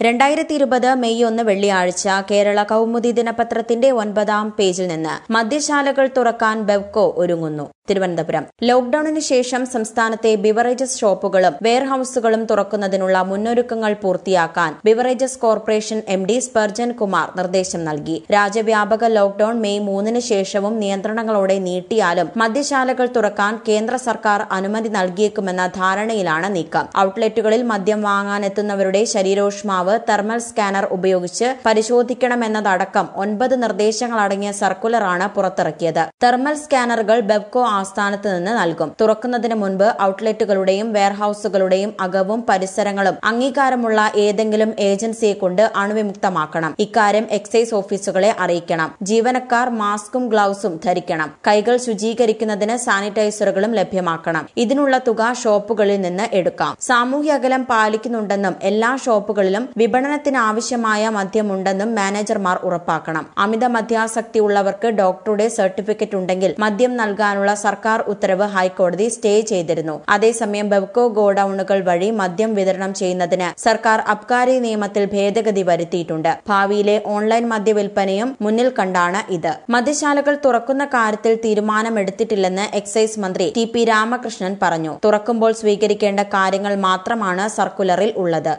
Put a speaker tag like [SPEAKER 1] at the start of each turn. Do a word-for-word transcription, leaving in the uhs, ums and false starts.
[SPEAKER 1] രണ്ടായിരത്തി ഇരുപത് മെയ് ഒന്ന് വെള്ളിയാഴ്ച കേരള കൗമുദി ദിനപത്രത്തിന്റെ ഒൻപതാം പേജിൽ നിന്ന് മദ്യശാലകൾ തുറക്കാൻ ബെവ്കോ ഒരുങ്ങുന്നു. തിരുവനന്തപുരം. ലോക്ഡൌണിന് ശേഷം സംസ്ഥാനത്തെ ബിവറേജസ് ഷോപ്പുകളും വെയർഹൌസുകളും തുറക്കുന്നതിനുള്ള മുന്നൊരുക്കങ്ങൾ പൂർത്തിയാക്കാൻ beverages corporation M D Sparjan Kumar നിർദ്ദേശം നൽകി. രാജ്യവ്യാപക ലോക്ഡൌൺ മെയ് മൂന്നിന് ശേഷവും നിയന്ത്രണങ്ങളോടെ നീട്ടിയാലും മദ്യശാലകൾ തുറക്കാൻ കേന്ദ്ര സർക്കാർ അനുമതി നൽകിയേക്കുമെന്ന ധാരണയിലാണ് നീക്കം. ഔട്ട്ലെറ്റുകളിൽ മദ്യം വാങ്ങാനെത്തുന്നവരുടെ ശരീരോഷ്മാവ് തെർമൽ സ്കാനർ ഉപയോഗിച്ച് പരിശോധിക്കണമെന്നതടക്കം ഒൻപത് നിർദ്ദേശങ്ങളടങ്ങിയ സർക്കുലറാണ് പുറത്തിറക്കിയത്. തെർമൽ സ്കാനറുകൾ ബെവ്കോ ആസ്ഥാനത്ത് നിന്ന് നൽകും. തുറക്കുന്നതിന് മുൻപ് ഔട്ട്ലെറ്റുകളുടെയും വെയർഹൌസുകളുടെയും അകവും പരിസരങ്ങളും അംഗീകാരമുള്ള ഏതെങ്കിലും ഏജൻസിയെ കൊണ്ട് അണുവിമുക്തമാക്കണം. ഇക്കാര്യം എക്സൈസ് ഓഫീസുകളെ അറിയിക്കണം. ജീവനക്കാർ മാസ്കും ഗ്ലൌസും ധരിക്കണം. കൈകൾ ശുചീകരിക്കുന്നതിന് സാനിറ്റൈസറുകളും ലഭ്യമാക്കണം. ഇതിനുള്ള തുക ഷോപ്പുകളിൽ നിന്ന് എടുക്കാം. സാമൂഹ്യ അകലം പാലിക്കുന്നുണ്ടെന്നും എല്ലാ ഷോപ്പുകളിലും വിപണനത്തിനാവശ്യമായ മദ്യമുണ്ടെന്നും മാനേജർമാർ ഉറപ്പാക്കണം. അമിത മദ്യാസക്തിയുള്ളവർക്ക് ഡോക്ടറുടെ സർട്ടിഫിക്കറ്റ് ഉണ്ടെങ്കിൽ മദ്യം നൽകാനുള്ള സർക്കാർ ഉത്തരവ് ഹൈക്കോടതി സ്റ്റേ ചെയ്തിരുന്നു. അതേസമയം ബെവ്കോ ഗോഡൌണുകൾ വഴി മദ്യം വിതരണം ചെയ്യുന്നതിന് സർക്കാർ അബ്കാരി നിയമത്തിൽ ഭേദഗതി വരുത്തിയിട്ടുണ്ട്. ഭാവിയിലെ ഓൺലൈൻ മദ്യവിൽപ്പനയും മുന്നിൽ കണ്ടാണ് ഇത്. മദ്യശാലകൾ തുറക്കുന്ന കാര്യത്തിൽ തീരുമാനമെടുത്തിട്ടില്ലെന്ന് എക്സൈസ് മന്ത്രി ടി പി രാമകൃഷ്ണൻ പറഞ്ഞു. തുറക്കുമ്പോൾ സ്വീകരിക്കേണ്ട കാര്യങ്ങൾ മാത്രമാണ് സർക്കുലറിൽ ഉള്ളത്.